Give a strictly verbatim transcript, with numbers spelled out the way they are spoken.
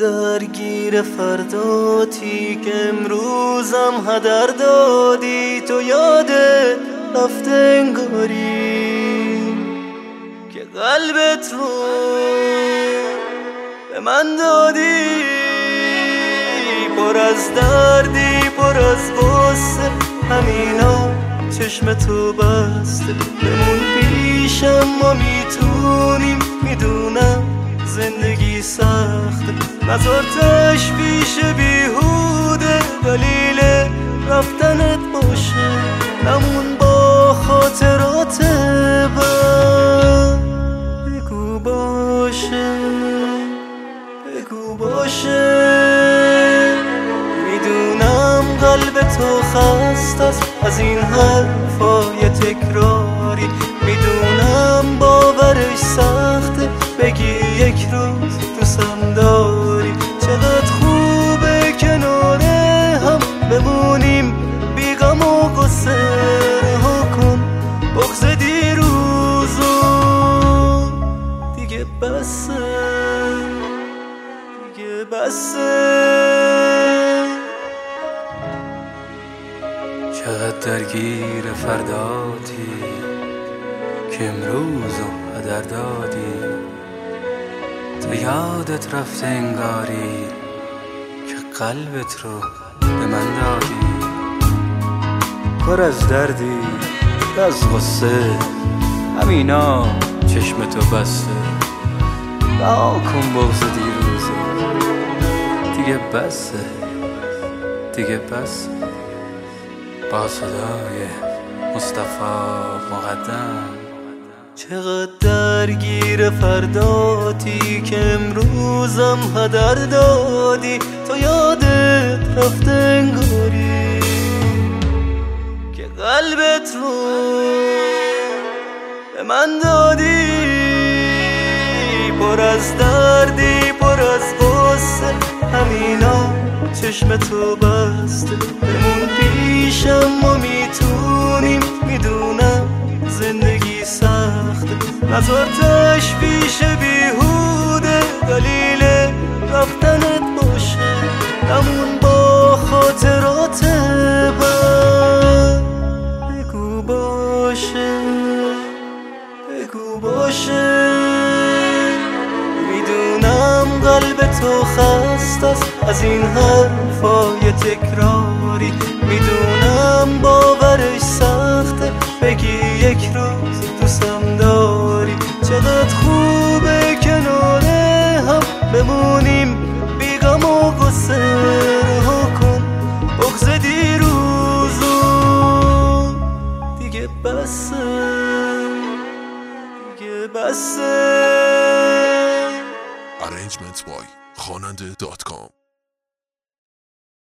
درگیر فرداتی که امروزم هدر دادی، تو یادت رفته انگاری که قلبت رو به من دادی. پر از دردی، پر از غصه، همینا چشم تو بسته. بمون پیشم، ما میتونیم، میدونم زندگی سخته. نذار تشویش بیهوده دلیل رفتنت باشه. نمون با خاطرات بد، بگو باشه، بگو باشه. میدونم قلب تو خسته است از این حرفای تکراری. میدونم باورش سخته بگی یک روز دوستم داری. چقدر خوبه کنار هم بمونیم بی غم و غصه. رها کن بغض دیروزو، دیگه بسه، دیگه بسه. چقدر درگیر فرداتی که امروزو هدر دادی، تو یادت رفته انگاری که قلبت رو به من دادی. پر از دردی، از غصه، همینا چشم تو بسته. رها کن بغض دیروزو، دیگه بسه، دیگه بسه. با صدای مصطفی مقدم. چقدر درگیر فرداتی که امروزم هدر دادی، تو یادت رفته انگاری که قلبت رو به من دادی. پر از دردی، پر از غصه، همینا چشم تو بسته. بمون پیشم، ما میتونیم، میدونم زندگی سخته. نذار تشویش بیهوده دلیل رفتنت باشه. نمون با خاطرات بد، بگو باشه، بگو باشه. میدونم قلب تو خسته است از این حرفای تکراری. میدونم باورش سخته بگی یک روز دوستم داری. چقدر خوبه کنار هم بمونیم بی غم و غصه. رها کن بغض دیروزو، دیگه بسه، دیگه بسه. Arrangements by خواننده دات کام